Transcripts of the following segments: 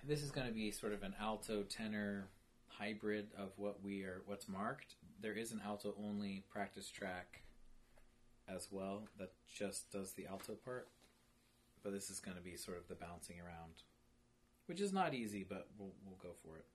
This is going to be sort of an alto tenor hybrid of what's marked. There is an alto only practice track as well that just does the alto part, but this is going to be sort of the bouncing around, which is not easy, but we'll go for it.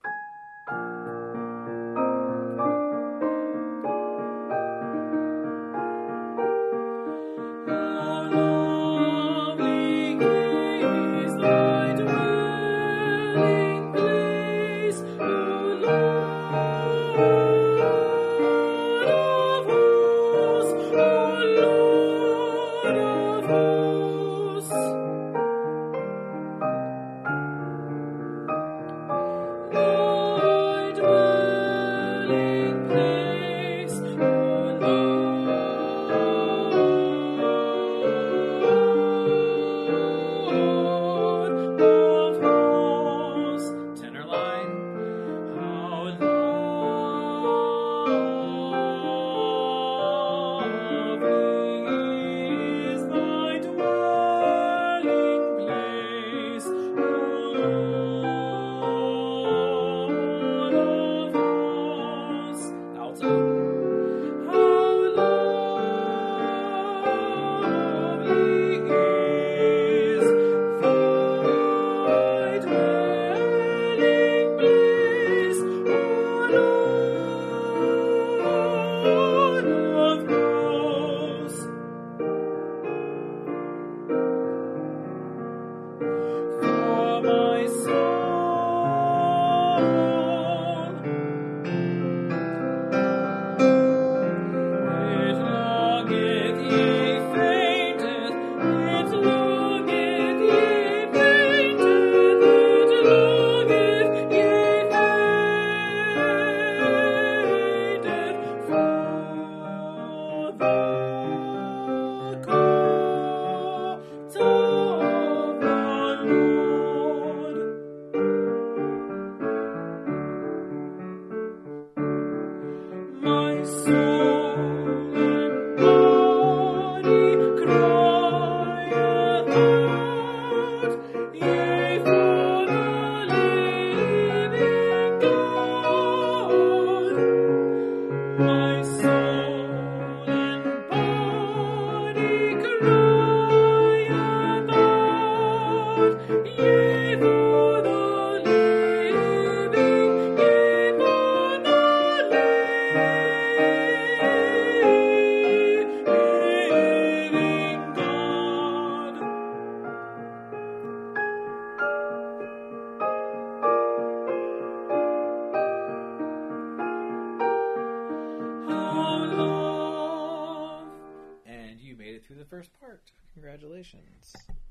Through the first part. Congratulations.